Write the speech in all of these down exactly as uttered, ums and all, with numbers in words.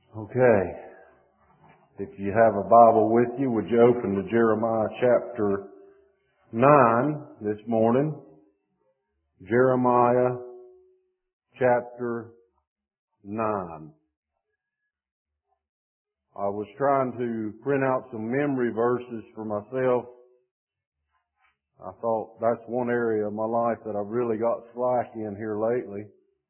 Okay. If you have a Bible with you, would you open to Jeremiah chapter nine this morning? Jeremiah chapter nine. I was trying to print out some memory verses for myself. I thought that's one area of my life that I've really got slack in here lately.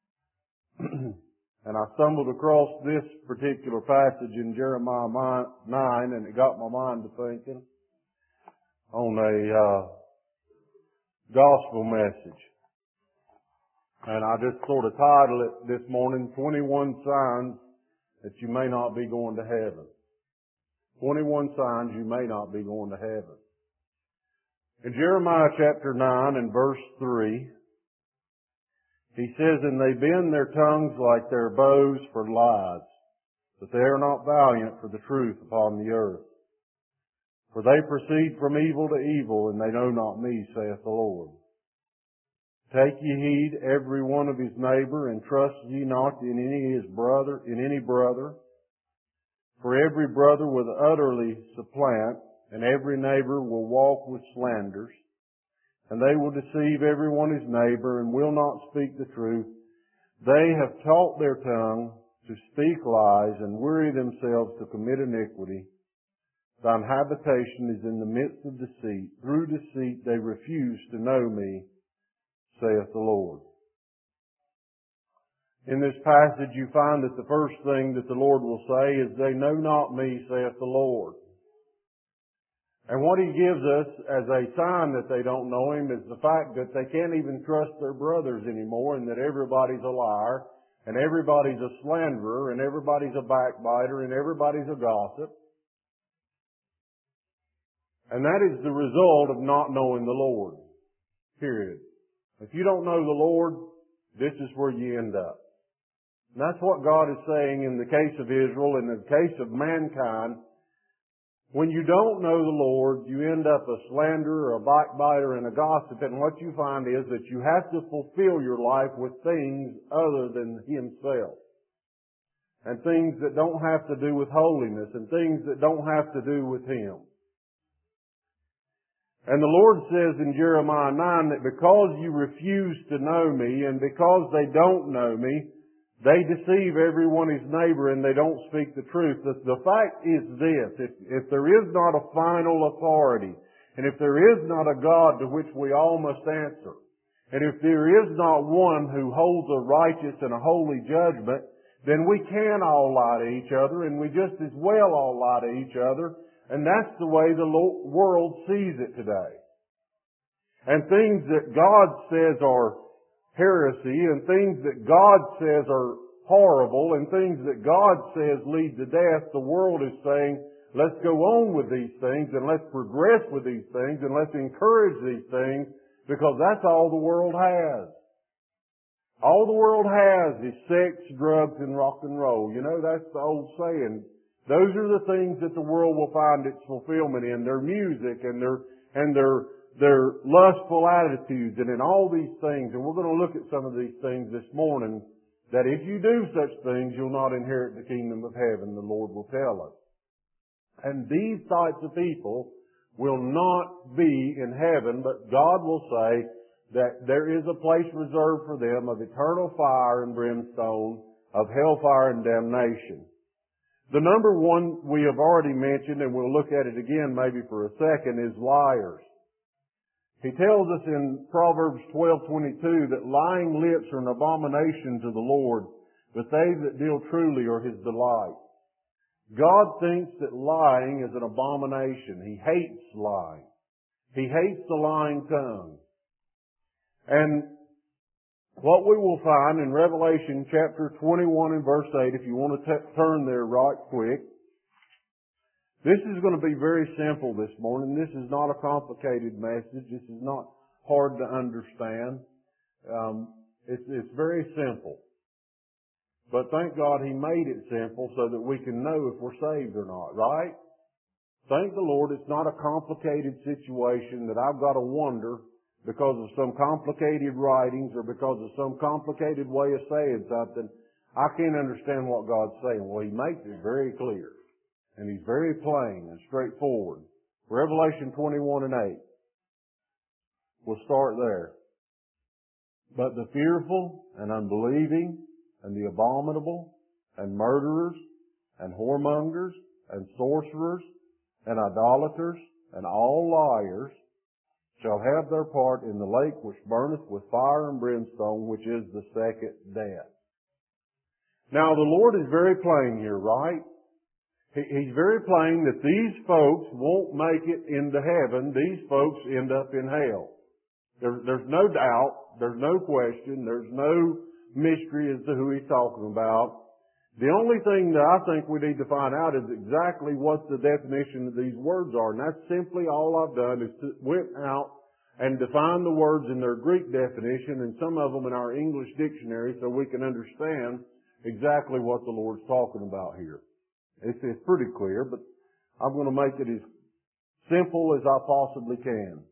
And I stumbled across this particular passage in Jeremiah nine, and it got my mind to thinking on a uh, gospel message. And I just sort of titled it this morning, twenty-one Signs That You May Not Be Going to Heaven. twenty-one Signs You May Not Be Going to Heaven. In Jeremiah chapter nine and verse three, he says, "And they bend their tongues like their bows for lies, but they are not valiant for the truth upon the earth. For they proceed from evil to evil, and they know not me, saith the Lord. Take ye heed every one of his neighbor, and trust ye not in any his brother, in any brother. For every brother will utterly supplant, and every neighbor will walk with slanders. And they will deceive every one his neighbor, and will not speak the truth. They have taught their tongue to speak lies, and weary themselves to commit iniquity. Thine habitation is in the midst of deceit. Through deceit they refuse to know me, saith the Lord." In this passage you find that the first thing that the Lord will say is, "They know not me, saith the Lord." And what He gives us as a sign that they don't know Him is the fact that they can't even trust their brothers anymore, and that everybody's a liar, and everybody's a slanderer, and everybody's a backbiter, and everybody's a gossip. And that is the result of not knowing the Lord. Period. If you don't know the Lord, this is where you end up. And that's what God is saying in the case of Israel, in the case of mankind. When you don't know the Lord, you end up a slanderer, a backbiter, and a gossip. And what you find is that you have to fulfill your life with things other than Himself. And things that don't have to do with holiness, and things that don't have to do with Him. And the Lord says in Jeremiah nine that because you refuse to know me, and because they don't know me, they deceive every one his neighbor, and they don't speak the truth. The, the fact is this: if, if there is not a final authority, and if there is not a God to which we all must answer, and if there is not one who holds a righteous and a holy judgment, then we can all lie to each other, and we just as well all lie to each other. And that's the way the world sees it today. And things that God says are heresy, and things that God says are horrible, and things that God says lead to death, the world is saying, let's go on with these things, and let's progress with these things, and let's encourage these things, because that's all the world has. All the world has is sex, drugs, and rock and roll. You know, that's the old saying. Those are the things that the world will find its fulfillment in. Their music and their, and their, their lustful attitudes and in all these things. And we're going to look at some of these things this morning, that if you do such things, you'll not inherit the kingdom of heaven, the Lord will tell us. And these types of people will not be in heaven, but God will say that there is a place reserved for them of eternal fire and brimstone, of hellfire and damnation. The number one we have already mentioned, and we'll look at it again maybe for a second, is liars. He tells us in Proverbs twelve twenty-two that lying lips are an abomination to the Lord, but they that deal truly are His delight. God thinks that lying is an abomination. He hates lying. He hates the lying tongue. And what we will find in Revelation chapter twenty-one and verse eight, if you want to t- turn there right quick, this is going to be very simple this morning. This is not a complicated message. This is not hard to understand. Um, it's, it's very simple. But thank God He made it simple so that we can know if we're saved or not, right? Thank the Lord it's not a complicated situation that I've got to wonder because of some complicated writings or because of some complicated way of saying something. I can't understand what God's saying. Well, He makes it very clear. And He's very plain and straightforward. Revelation twenty-one and eight. We'll start there. But the fearful and unbelieving and the abominable and murderers and whoremongers and sorcerers and idolaters and all liars shall have their part in the lake which burneth with fire and brimstone, which is the second death. Now the Lord is very plain here, right? He's very plain that these folks won't make it into heaven. These folks end up in hell. There, there's no doubt, there's no question, there's no mystery as to who He's talking about. The only thing that I think we need to find out is exactly what the definition of these words are. And that's simply all I've done is to went out and defined the words in their Greek definition and some of them in our English dictionary so we can understand exactly what the Lord's talking about here. It's, it's pretty clear, but I'm going to make it as simple as I possibly can.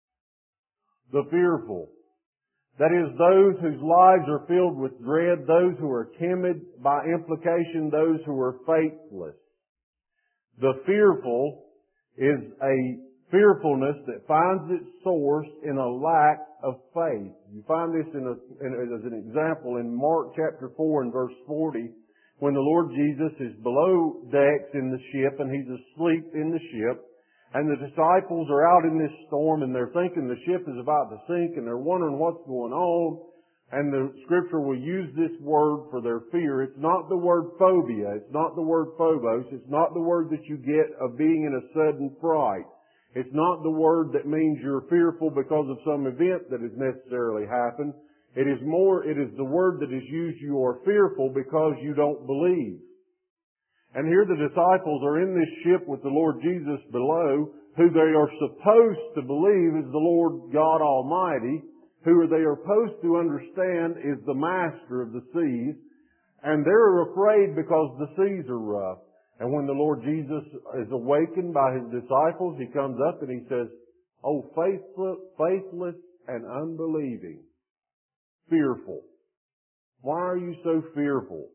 The fearful. That is, those whose lives are filled with dread, those who are timid, by implication, those who are faithless. The fearful is a fearfulness that finds its source in a lack of faith. You find this in a, in, as an example in Mark chapter four and verse forty, when the Lord Jesus is below decks in the ship and He's asleep in the ship. And the disciples are out in this storm and they're thinking the ship is about to sink and they're wondering what's going on. And the Scripture will use this word for their fear. It's not the word phobia. It's not the word phobos. It's not the word that you get of being in a sudden fright. It's not the word that means you're fearful because of some event that has necessarily happened. It is more, it is the word that is used, you are fearful because you don't believe. And here the disciples are in this ship with the Lord Jesus below, who they are supposed to believe is the Lord God Almighty, who they are supposed to understand is the master of the seas, and they're afraid because the seas are rough. And when the Lord Jesus is awakened by His disciples, He comes up and He says, "Oh, faithless, faithless and unbelieving, fearful. Why are you so fearful?"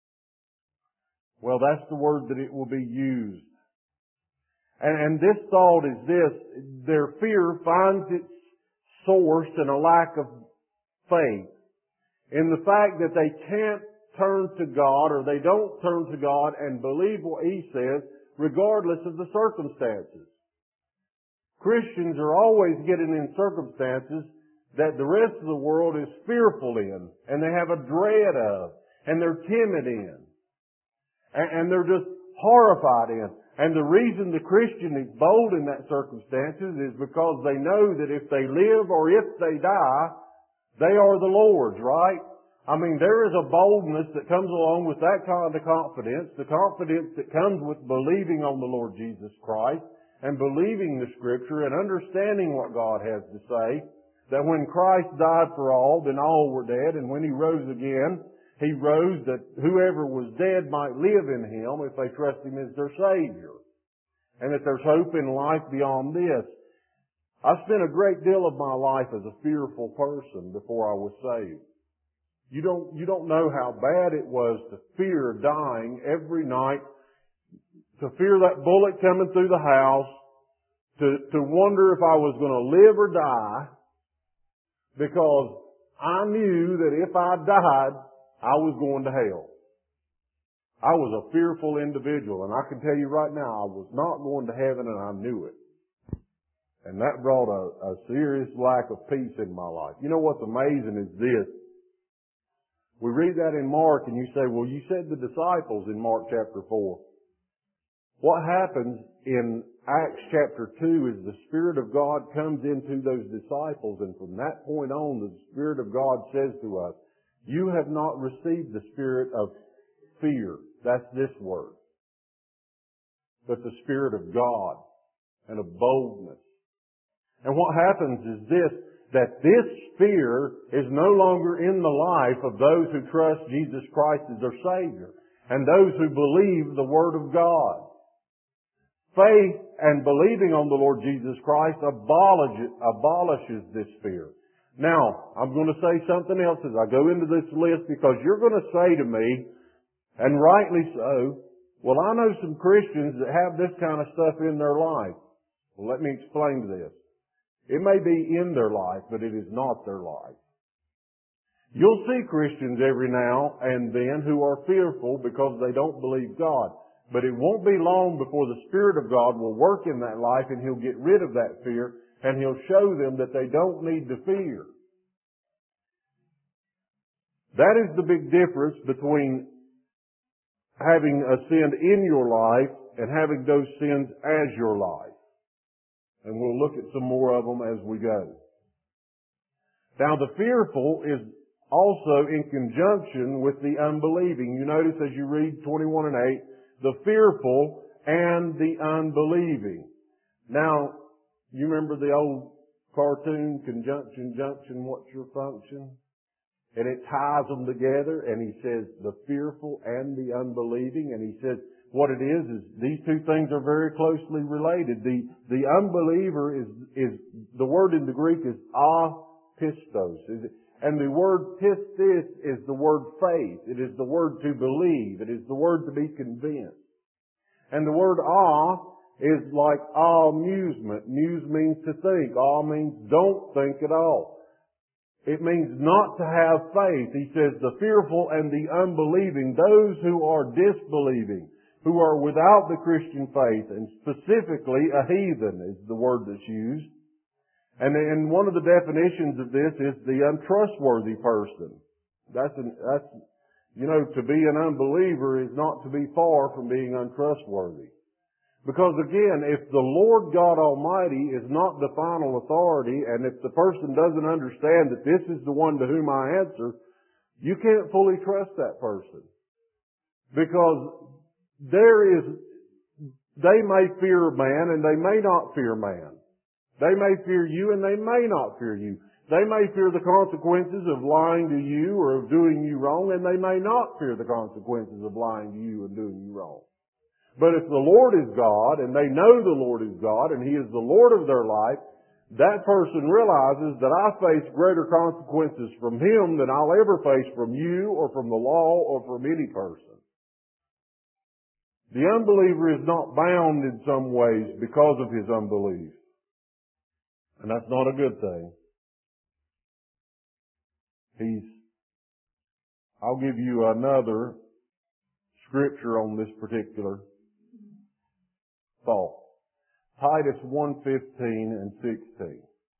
Well, that's the word that it will be used. And, and this thought is this: their fear finds its source in a lack of faith, in the fact that they can't turn to God, or they don't turn to God and believe what He says, regardless of the circumstances. Christians are always getting in circumstances that the rest of the world is fearful in, and they have a dread of, and they're timid in. And they're just horrified in. And the reason the Christian is bold in that circumstances is because they know that if they live or if they die, they are the Lord's, right? I mean, there is a boldness that comes along with that kind of confidence, the confidence that comes with believing on the Lord Jesus Christ and believing the Scripture and understanding what God has to say, that when Christ died for all, then all were dead, and when He rose again, He rose that whoever was dead might live in Him if they trust Him as their Savior. And that there's hope in life beyond this. I spent a great deal of my life as a fearful person before I was saved. You don't, you don't know how bad it was to fear dying every night, to fear that bullet coming through the house, to, to wonder if I was going to live or die, because I knew that if I died, I was going to hell. I was a fearful individual, and I can tell you right now, I was not going to heaven, and I knew it. And that brought a, a serious lack of peace in my life. You know what's amazing is this. We read that in Mark, and you say, well, you said the disciples in Mark chapter four. What happens in Acts chapter two is the Spirit of God comes into those disciples, and from that point on, the Spirit of God says to us, you have not received the spirit of fear. That's this word. But the Spirit of God and of boldness. And what happens is this, that this fear is no longer in the life of those who trust Jesus Christ as their Savior and those who believe the Word of God. Faith and believing on the Lord Jesus Christ abolishes, abolishes this fear. Now, I'm going to say something else as I go into this list, because you're going to say to me, and rightly so, well, I know some Christians that have this kind of stuff in their life. Well, let me explain this. It may be in their life, but it is not their life. You'll see Christians every now and then who are fearful because they don't believe God. But it won't be long before the Spirit of God will work in that life, and He'll get rid of that fear, and He'll show them that they don't need to fear. That is the big difference between having a sin in your life and having those sins as your life. And we'll look at some more of them as we go. Now, the fearful is also in conjunction with the unbelieving. You notice as you read twenty-one and eight, the fearful and the unbelieving. Now, you remember the old cartoon, Conjunction Junction, What's Your Function? And it ties them together, and he says the fearful and the unbelieving, and he says what it is is these two things are very closely related. The the unbeliever is is the word in the Greek is apistos, is it? And the word pistis is the word faith. It is the word to believe. It is the word to be convinced. And the word ah is like amusement. Muse means to think. Ah means don't think at all. It means not to have faith. He says the fearful and the unbelieving, those who are disbelieving, who are without the Christian faith, and specifically a heathen is the word that's used. And, and one of the definitions of this is the untrustworthy person. That's an, that's, you know, to be an unbeliever is not to be far from being untrustworthy. Because again, if the Lord God Almighty is not the final authority, and if the person doesn't understand that this is the one to whom I answer, you can't fully trust that person. Because there is, they may fear man and they may not fear man. They may fear you and they may not fear you. They may fear the consequences of lying to you or of doing you wrong, and they may not fear the consequences of lying to you and doing you wrong. But if the Lord is God, and they know the Lord is God, and He is the Lord of their life, that person realizes that I face greater consequences from Him than I'll ever face from you or from the law or from any person. The unbeliever is not bound in some ways because of his unbelief. And that's not a good thing. He's, I'll give you another scripture on this particular thought. Titus one fifteen and sixteen.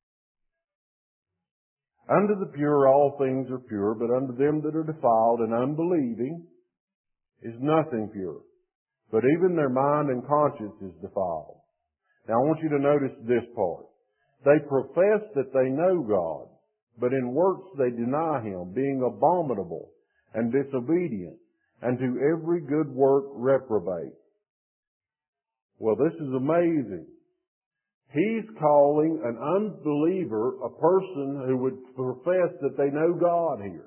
Unto the pure all things are pure, but unto them that are defiled and unbelieving is nothing pure. But even their mind and conscience is defiled. Now I want you to notice this part. They profess that they know God, but in works they deny Him, being abominable and disobedient, and to every good work reprobate. Well, this is amazing. He's calling an unbeliever a person who would profess that they know God here.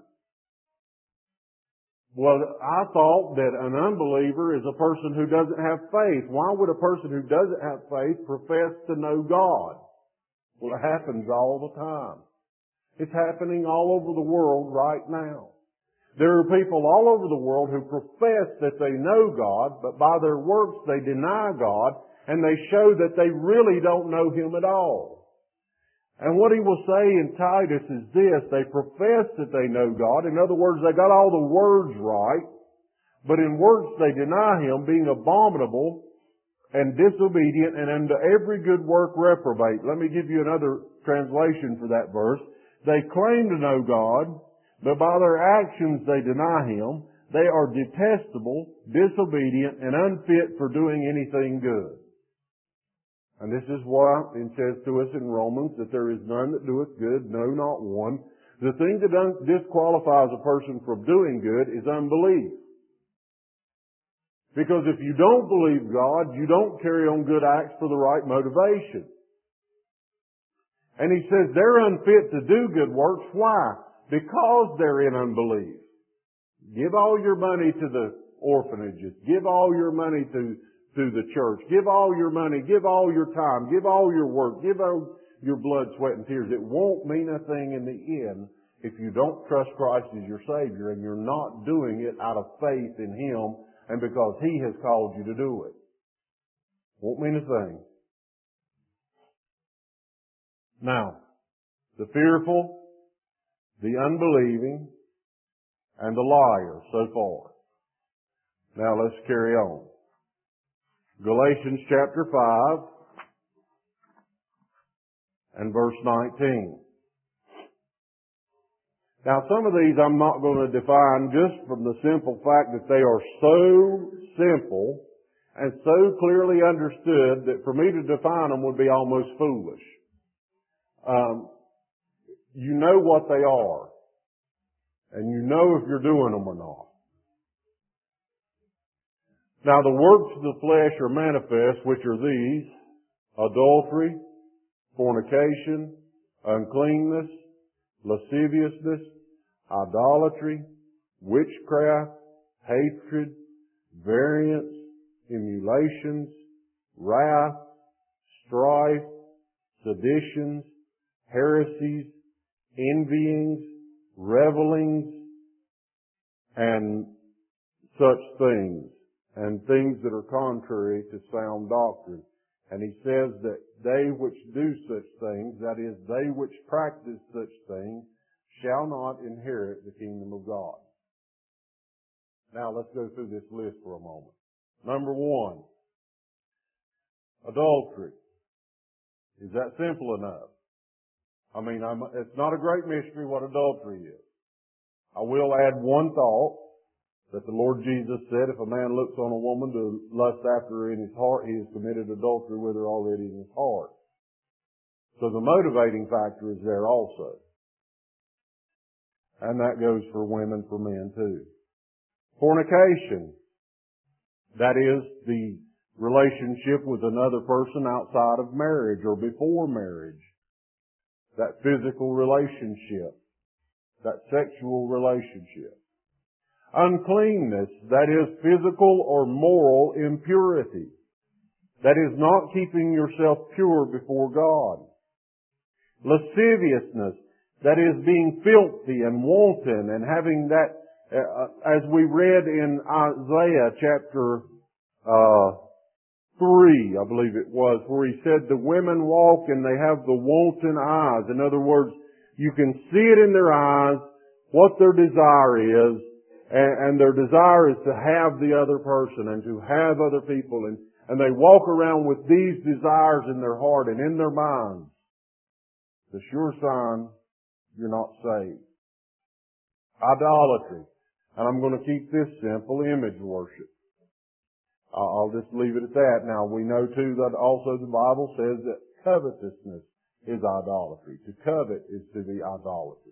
Well, I thought that an unbeliever is a person who doesn't have faith. Why would a person who doesn't have faith profess to know God? Well, it happens all the time. It's happening all over the world right now. There are people all over the world who profess that they know God, but by their works they deny God, and they show that they really don't know Him at all. And what he will say in Titus is this: they profess that they know God. In other words, they got all the words right, but in works they deny Him, being abominable and disobedient, and unto every good work reprobate. Let me give you another translation for that verse. They claim to know God, but by their actions they deny Him. They are detestable, disobedient, and unfit for doing anything good. And this is why it says to us in Romans that there is none that doeth good, no, not one. The thing that disqualifies a person from doing good is unbelief. Because if you don't believe God, you don't carry on good acts for the right motivation. And he says they're unfit to do good works. Why? Because they're in unbelief. Give all your money to the orphanages. Give all your money to, to the church. Give all your money. Give all your time. Give all your work. Give all, your blood, sweat, and tears. It won't mean a thing in the end if you don't trust Christ as your Savior and you're not doing it out of faith in Him and because He has called you to do it. Won't mean a thing. Now, the fearful, the unbelieving, and the liar so far. Now let's carry on. Galatians chapter five and verse nineteen. Now some of these I'm not going to define just from the simple fact that they are so simple and so clearly understood that for me to define them would be almost foolish. Um, you know what they are, and you know if you're doing them or not. Now the works of the flesh are manifest, which are these: adultery, fornication, uncleanness, lasciviousness, idolatry, witchcraft, hatred, variance, emulations, wrath, strife, seditions, heresies, envyings, revelings, and such things, and things that are contrary to sound doctrine. And he says that they which do such things, that is, they which practice such things, shall not inherit the kingdom of God. Now let's go through this list for a moment. Number one, adultery. Is that simple enough? I mean, I'm, it's not a great mystery what adultery is. I will add one thought, that the Lord Jesus said if a man looks on a woman to lust after her in his heart, he has committed adultery with her already in his heart. So the motivating factor is there also. And that goes for women, for men too. Fornication. That is the relationship with another person outside of marriage or before marriage. That physical relationship. That sexual relationship. Uncleanness, that is physical or moral impurity. That is not keeping yourself pure before God. Lasciviousness, that is being filthy and wanton and having that, uh, as we read in Isaiah chapter uh, three, I believe it was, where he said the women walk and they have the wanton eyes. In other words, you can see it in their eyes what their desire is, and, and their desire is to have the other person and to have other people, and, and they walk around with these desires in their heart and in their minds. The sure sign you're not saved. Idolatry. And I'm going to keep this simple: image worship. I'll just leave it at that. Now, we know too that also the Bible says that covetousness is idolatry. To covet is to be idolatry.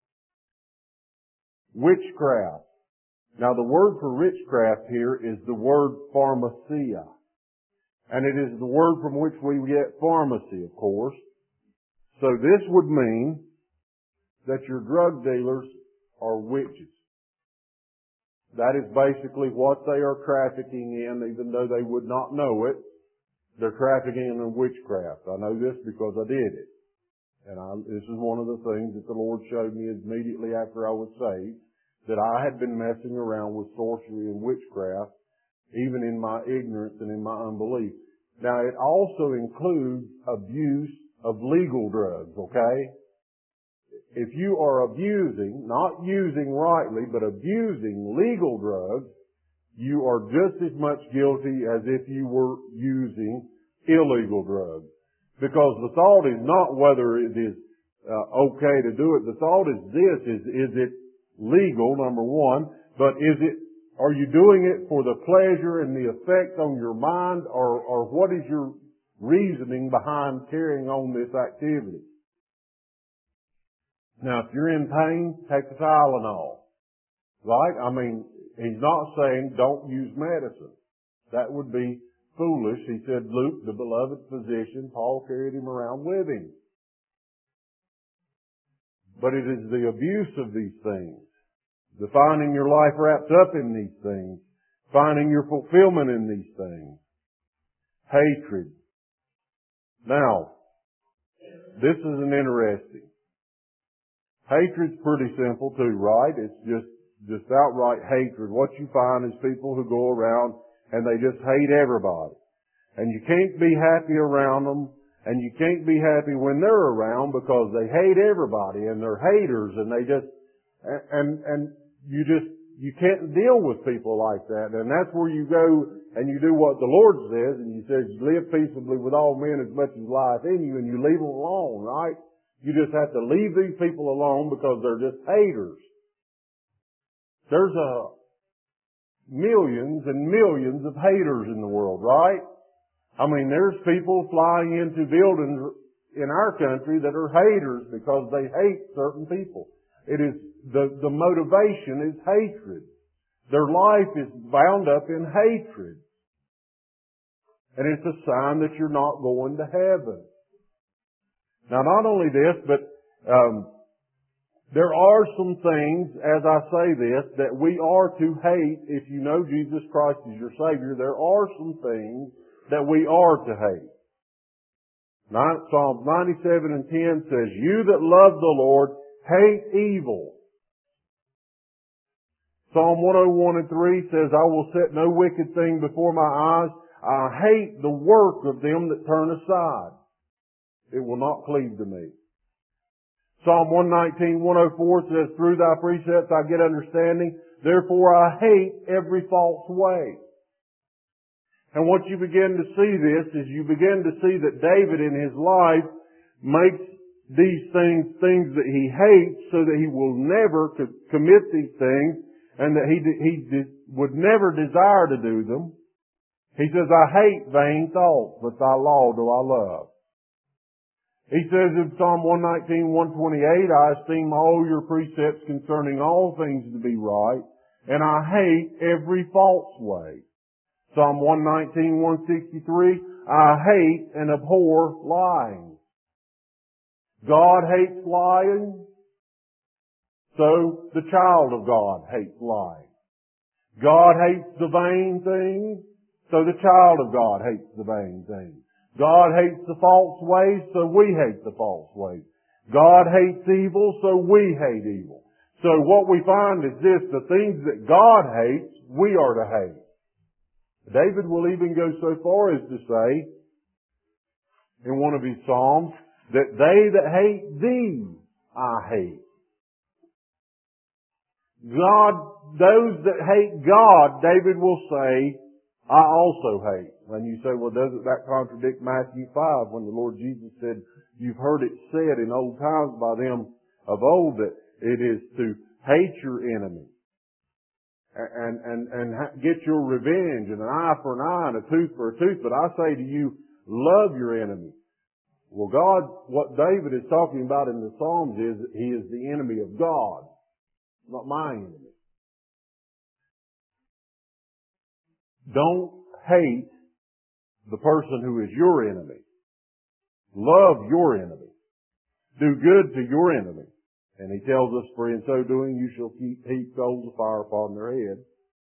Witchcraft. Now, the word for witchcraft here is the word pharmacia. And it is the word from which we get pharmacy, of course. So this would mean that your drug dealers are witches. That is basically what they are trafficking in, even though they would not know it. They're trafficking in witchcraft. I know this because I did it. And I, this is one of the things that the Lord showed me immediately after I was saved, that I had been messing around with sorcery and witchcraft, even in my ignorance and in my unbelief. Now, it also includes abuse of legal drugs, okay? If you are abusing, not using rightly, but abusing legal drugs, you are just as much guilty as if you were using illegal drugs. Because the thought is not whether it is uh, okay to do it. The thought is this, is, is it legal, number one, but is it, are you doing it for the pleasure and the effect on your mind, or, or what is your reasoning behind carrying on this activity? Now, if you're in pain, take the Tylenol. Right? I mean, he's not saying don't use medicine. That would be foolish. He said Luke, the beloved physician, Paul carried him around with him. But it is the abuse of these things, the finding your life wrapped up in these things, finding your fulfillment in these things. Hatred. Now, this isn't interesting. Hatred's pretty simple too, right? It's just, just outright hatred. What you find is people who go around and they just hate everybody. And you can't be happy around them, and you can't be happy when they're around because they hate everybody and they're haters and they just, and, and you just, you can't deal with people like that. And that's where you go and you do what the Lord says, and you says, live peaceably with all men as much as lieth in you, and you leave them alone, right? You just have to leave these people alone because they're just haters. There's a millions and millions of haters in the world, right? I mean, there's people flying into buildings in our country that are haters because they hate certain people. It is, the, the motivation is hatred. Their life is bound up in hatred. And it's a sign that you're not going to heaven. Now, not only this, but um, there are some things, as I say this, that we are to hate if you know Jesus Christ is your Savior. There are some things that we are to hate. Psalms ninety-seven and ten says, you that love the Lord hate evil. Psalm one oh one and three says, I will set no wicked thing before my eyes. I hate the work of them that turn aside. It will not cleave to me. Psalm one nineteen, one oh four says, through thy precepts I get understanding. Therefore I hate every false way. And what you begin to see this is you begin to see that David in his life makes these things, things that he hates so that he will never co- commit these things and that he, he would never desire to do them. He says, I hate vain thoughts, but thy law do I love. He says in Psalm one nineteen, one twenty-eight, I esteem all your precepts concerning all things to be right, and I hate every false way. Psalm one nineteen, one sixty-three, I hate and abhor lying. God hates lying, so the child of God hates lying. God hates the vain things, so the child of God hates the vain things. God hates the false ways, so we hate the false ways. God hates evil, so we hate evil. So what we find is this, the things that God hates, we are to hate. David will even go so far as to say, in one of his Psalms, that they that hate thee, I hate. God, those that hate God, David will say, I also hate. And you say, well, doesn't that contradict Matthew five when the Lord Jesus said, you've heard it said in old times by them of old that it is to hate your enemy. And, and, and get your revenge, and an eye for an eye and a tooth for a tooth. But I say to you, love your enemy. Well, God, what David is talking about in the Psalms is that he is the enemy of God, not my enemy. Don't hate the person who is your enemy. Love your enemy. Do good to your enemy. And he tells us, for in so doing you shall keep heap coals of fire upon their head.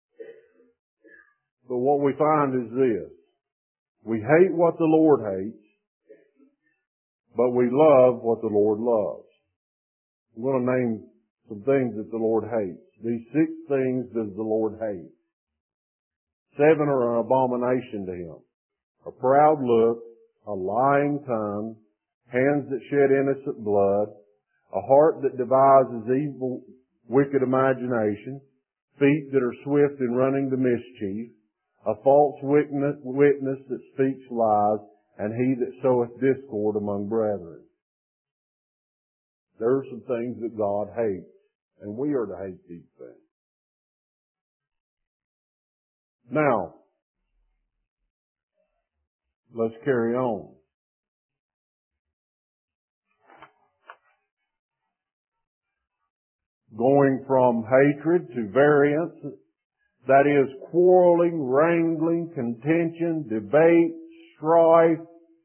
But what we find is this. We hate what the Lord hates, but we love what the Lord loves. I'm going to name some things that the Lord hates. These six things does the Lord hate. Seven are an abomination to him. A proud look, a lying tongue, hands that shed innocent blood, a heart that devises evil, wicked imagination, feet that are swift in running to mischief, a false witness, witness that speaks lies, and he that soweth discord among brethren. There are some things that God hates, and we are to hate these things. Now, let's carry on. Going from hatred to variance, that is quarreling, wrangling, contention, debate, strife.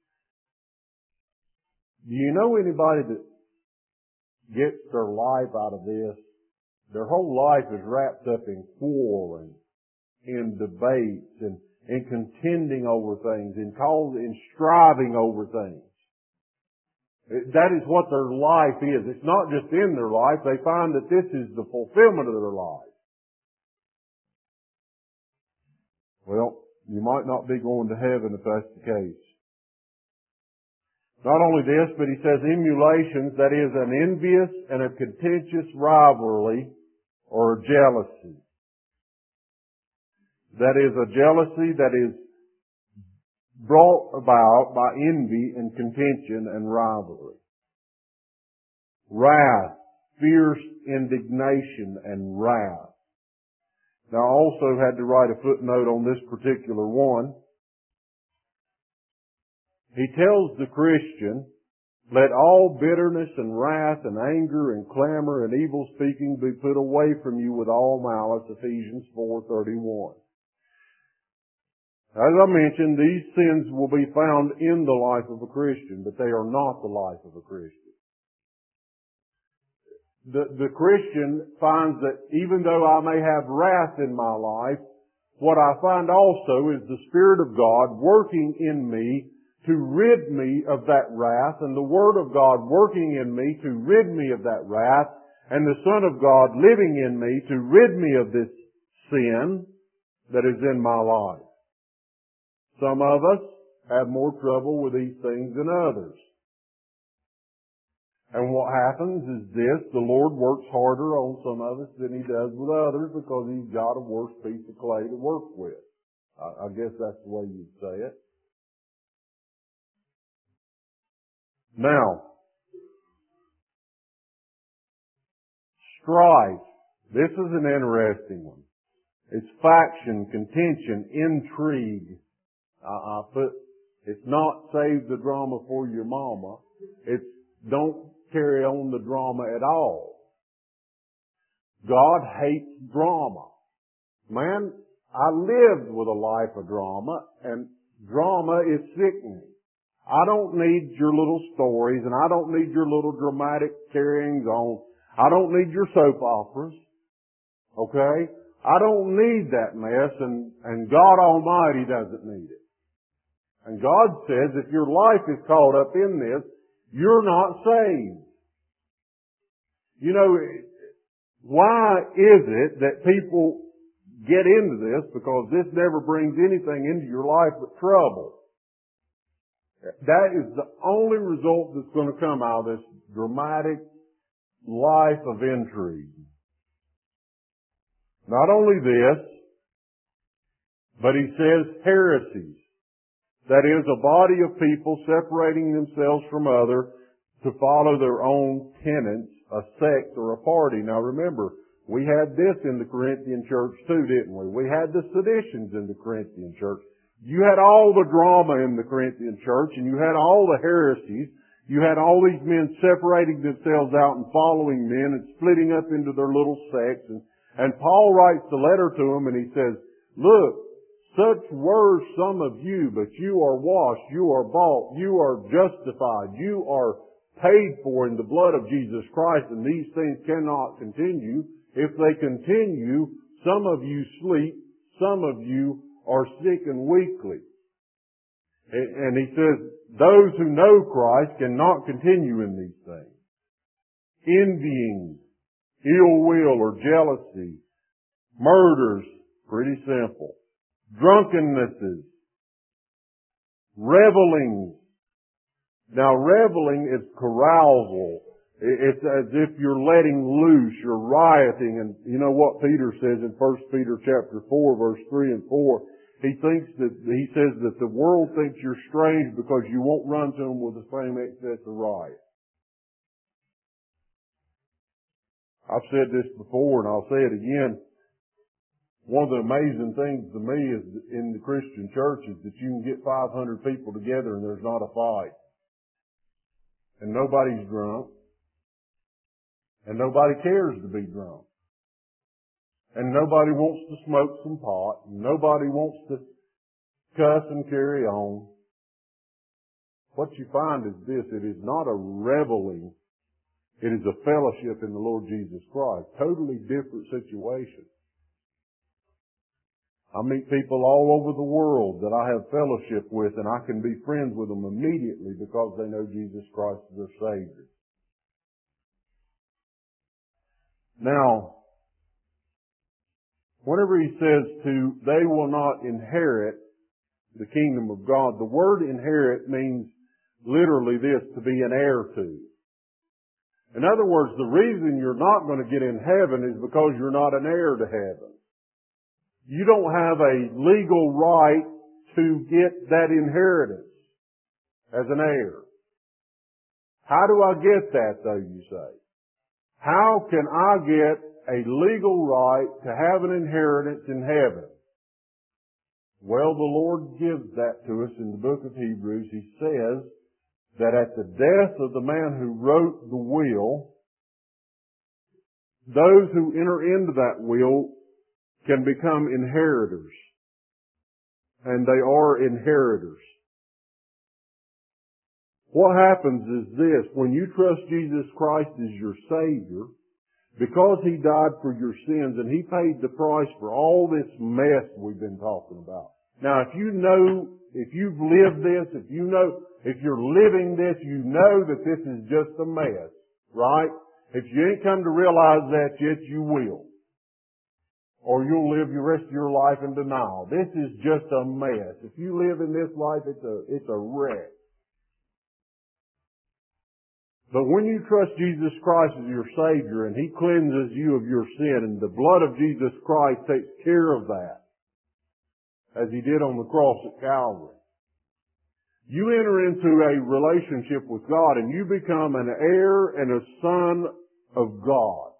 Do you know anybody that gets their life out of this? Their whole life is wrapped up in quarreling, in debates, and in contending over things, in call, in striving over things. That is what their life is. It's not just in their life. They find that this is the fulfillment of their life. Well, you might not be going to heaven if that's the case. Not only this, but he says emulations, that is an envious and a contentious rivalry or jealousy. That is a jealousy that is brought about by envy and contention and rivalry. Wrath, fierce indignation and wrath. Now I also had to write a footnote on this particular one. He tells the Christian, let all bitterness and wrath and anger and clamor and evil speaking be put away from you with all malice, Ephesians four thirty-one. As I mentioned, these sins will be found in the life of a Christian, but they are not the life of a Christian. The, the Christian finds that even though I may have wrath in my life, what I find also is the Spirit of God working in me to rid me of that wrath, and the Word of God working in me to rid me of that wrath, and the Son of God living in me to rid me of this sin that is in my life. Some of us have more trouble with these things than others. And what happens is this, the Lord works harder on some of us than He does with others because He's got a worse piece of clay to work with. I, I guess that's the way you'd say it. Now, strife. This is an interesting one. It's faction, contention, intrigue. I, I put, it's not save the drama for your mama. It's don't carry on the drama at all. God hates drama. Man, I lived with a life of drama, and drama is sickening. I don't need your little stories, and I don't need your little dramatic carryings on. I don't need your soap operas. Okay? I don't need that mess, and, and God Almighty doesn't need it. And God says if your life is caught up in this, you're not saved. You know, why is it that people get into this? Because this never brings anything into your life but trouble. That is the only result that's going to come out of this dramatic life of intrigue. Not only this, but he says heresies. That is a body of people separating themselves from others to follow their own tenets, a sect or a party. Now remember, we had this in the Corinthian church too, didn't we? We had the seditions in the Corinthian church. You had all the drama in the Corinthian church, and you had all the heresies. You had all these men separating themselves out and following men and splitting up into their little sects. And, and Paul writes the letter to them, and he says, look, such were some of you, but you are washed, you are bought, you are justified, you are paid for in the blood of Jesus Christ, and these things cannot continue. If they continue, some of you sleep, some of you are sick and weakly. And he says, those who know Christ cannot continue in these things. Envying, ill will or jealousy, murders, pretty simple. Drunkennesses, revelings. Now reveling is carousal. It's as if you're letting loose, you're rioting, and you know what Peter says in First Peter chapter four, verse three and four. He thinks that, he says that the world thinks you're strange because you won't run to them with the same excess of riot. I've said this before and I'll say it again. One of the amazing things to me is in the Christian church is that you can get five hundred people together and there's not a fight. And nobody's drunk. And nobody cares to be drunk. And nobody wants to smoke some pot. And nobody wants to cuss and carry on. What you find is this, it is not a reveling. It is a fellowship in the Lord Jesus Christ. Totally different situation. I meet people all over the world that I have fellowship with, and I can be friends with them immediately because they know Jesus Christ is their Savior. Now, whenever he says to, they will not inherit the kingdom of God, the word inherit means literally this, to be an heir to. In other words, the reason you're not going to get in heaven is because you're not an heir to heaven. You don't have a legal right to get that inheritance as an heir. How do I get that, though, you say? How can I get a legal right to have an inheritance in heaven? Well, the Lord gives that to us in the book of Hebrews. He says that at the death of the man who wrote the will, those who enter into that will can become inheritors. And they are inheritors. What happens is this, when you trust Jesus Christ as your Savior, because He died for your sins and He paid the price for all this mess we've been talking about. Now, if you know, if you've lived this, if you know, if you're living this, you know that this is just a mess, right? If you ain't come to realize that yet, you will. Or you'll live the rest of your life in denial. This is just a mess. If you live in this life, it's a, it's a wreck. But when you trust Jesus Christ as your Savior and He cleanses you of your sin and the blood of Jesus Christ takes care of that, as He did on the cross at Calvary, you enter into a relationship with God and you become an heir and a son of God.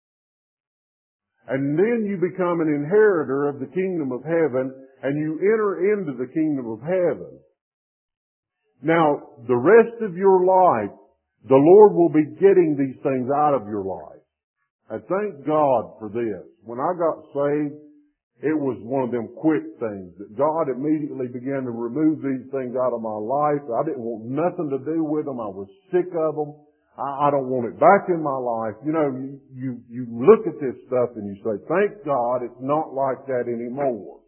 And then you become an inheritor of the kingdom of heaven and you enter into the kingdom of heaven. Now, the rest of your life, the Lord will be getting these things out of your life. And thank God for this. When I got saved, it was one of them quick things that God immediately began to remove these things out of my life. I didn't want nothing to do with them. I was sick of them. I, I don't want it back in my life. You know, you, you, you look at this stuff and you say, thank God it's not like that anymore.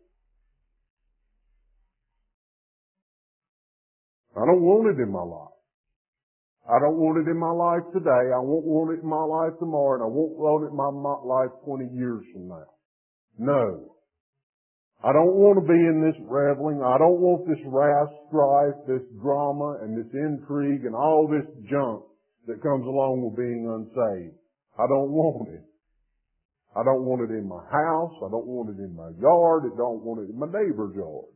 I don't want it in my life. I don't want it in my life today. I won't want it in my life tomorrow, and I won't want it in my life twenty years from now. No. I don't want to be in this reveling. I don't want this wrath, strife, this drama, and this intrigue, and all this junk that comes along with being unsaved. I don't want it. I don't want it in my house. I don't want it in my yard. I don't want it in my neighbor's yard.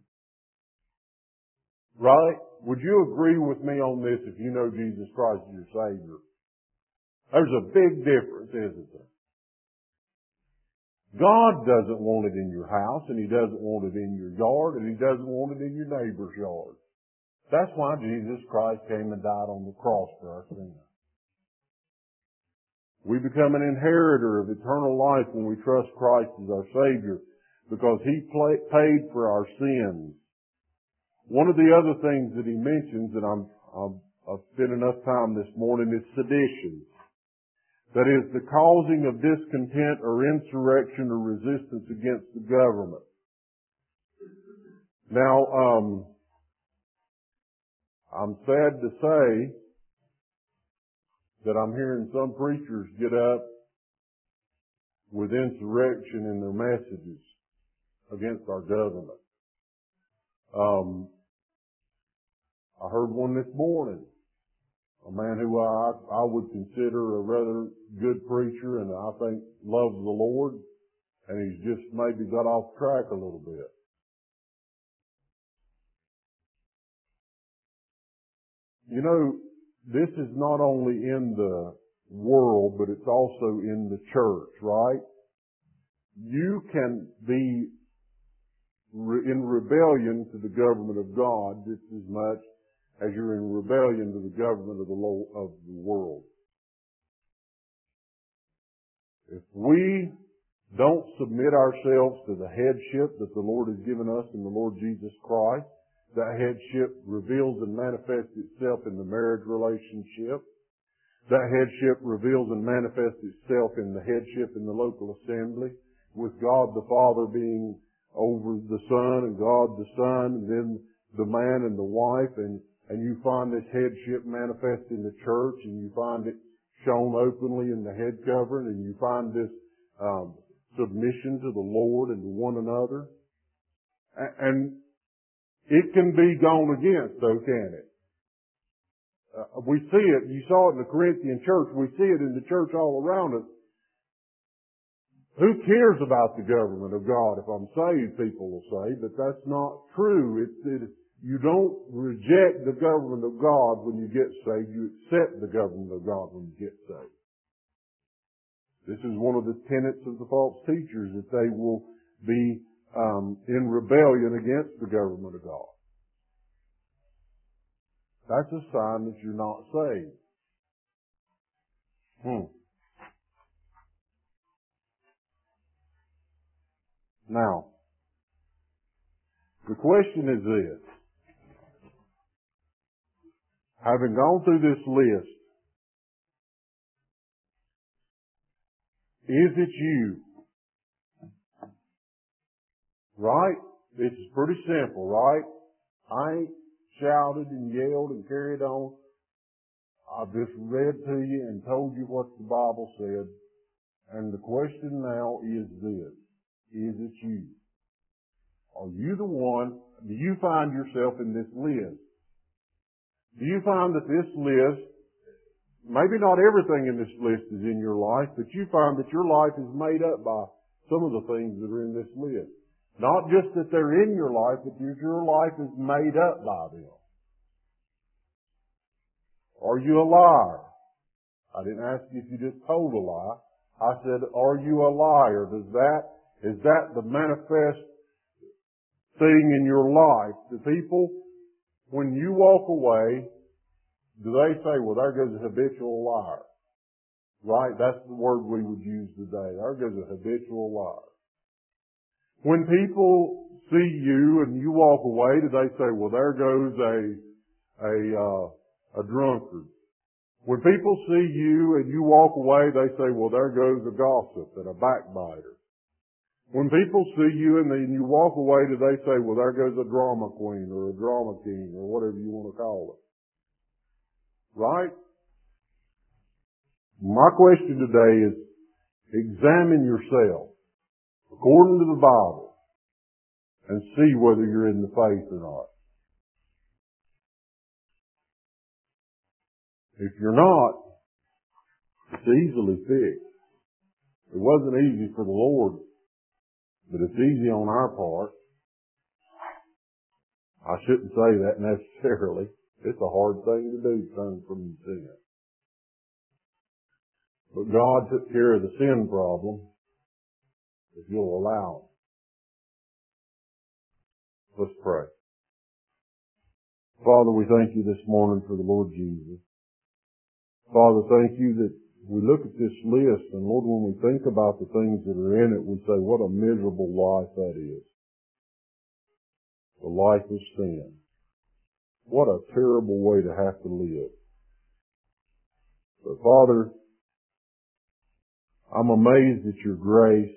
Right? Would you agree with me on this if you know Jesus Christ as your Savior? There's a big difference, isn't there? God doesn't want it in your house, and He doesn't want it in your yard, and He doesn't want it in your neighbor's yard. That's why Jesus Christ came and died on the cross for our sins. We become an inheritor of eternal life when we trust Christ as our Savior, because He paid for our sins. One of the other things that he mentions, and I'm, I'm, I've spent enough time this morning, is sedition. That is, the causing of discontent or insurrection or resistance against the government. Now, um, I'm sad to say that I'm hearing some preachers get up with insurrection in their messages against our government. Um, I heard one this morning. A man who I, I would consider a rather good preacher and I think loves the Lord, and he's just maybe got off track a little bit. You know, this is not only in the world, but it's also in the church, right? You can be re- in rebellion to the government of God just as much as you're in rebellion to the government of the lo- of the world. If we don't submit ourselves to the headship that the Lord has given us in the Lord Jesus Christ, that headship reveals and manifests itself in the marriage relationship. That headship reveals and manifests itself in the headship in the local assembly, with God the Father being over the Son and God the Son, and then the man and the wife, and, and you find this headship manifest in the church, and you find it shown openly in the head covering, and you find this um, submission to the Lord and to one another. And it can be gone against, though, can it? Uh, we see it. You saw it in the Corinthian church. We see it in the church all around us. Who cares about the government of God if I'm saved, people will say, but that's not true. It, it, you don't reject the government of God when you get saved. You accept the government of God when you get saved. This is one of the tenets of the false teachers, that they will be um, in rebellion against the government of God. That's a sign that you're not saved. Hmm. Now, the question is this. Having gone through this list, is it you? Right? It's pretty simple, right? I ain't shouted and yelled and carried on. I've just read to you and told you what the Bible said. And the question now is this. Is it you? Are you the one? Do you find yourself in this list? Do you find that this list, maybe not everything in this list is in your life, but you find that your life is made up by some of the things that are in this list? Not just that they're in your life, but your life is made up by them. Are you a liar? I didn't ask you if you just told a lie. I said, are you a liar? Does that, is that the manifest thing in your life? The people, when you walk away, do they say, well, there goes a habitual liar? Right? That's the word we would use today. There goes a habitual liar. When people see you and you walk away, do they say, well, there goes a, a, uh, a drunkard? When people see you and you walk away, they say, well, there goes a gossip and a backbiter. When people see you and then you walk away, do they say, well, there goes a drama queen or a drama king or whatever you want to call it? Right? My question today is, examine yourself according to the Bible and see whether you're in the faith or not. If you're not, it's easily fixed. It wasn't easy for the Lord, but it's easy on our part. I shouldn't say that necessarily. It's a hard thing to do, turn from sin. But God took care of the sin problem, if you'll allow Him. Let's pray. Father, we thank you this morning for the Lord Jesus. Father, thank you that we look at this list, and Lord, when we think about the things that are in it, we say, what a miserable life that is. The life of sin. What a terrible way to have to live. But Father, I'm amazed at your grace.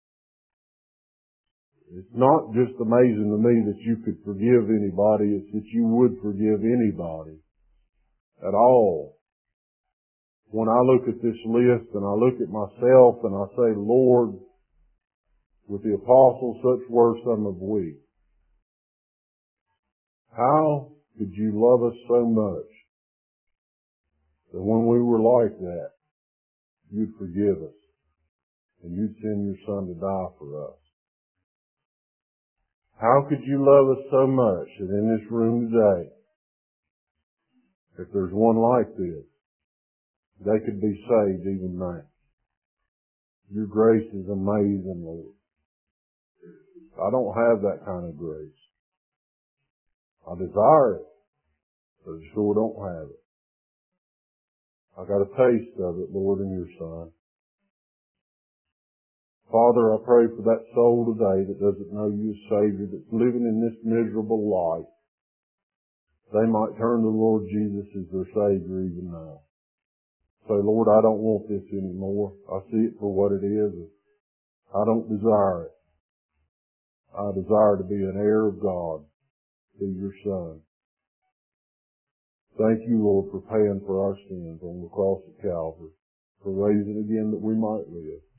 It's not just amazing to me that you could forgive anybody, it's that you would forgive anybody at all. When I look at this list and I look at myself and I say, Lord, with the apostles such were some of we. How could you love us so much that when we were like that, you'd forgive us and you'd send your Son to die for us? How could you love us so much that in this room today, if there's one like this, they could be saved even now? Your grace is amazing, Lord. I don't have that kind of grace. I desire it, but I sure don't have it. I got a taste of it, Lord, in your Son. Father, I pray for that soul today that doesn't know you as Savior, that's living in this miserable life. They might turn to the Lord Jesus as their Savior even now. Say, Lord, I don't want this anymore. I see it for what it is. I don't desire it. I desire to be an heir of God through your Son. Thank you, Lord, for paying for our sins on the cross of Calvary, for raising again that we might live.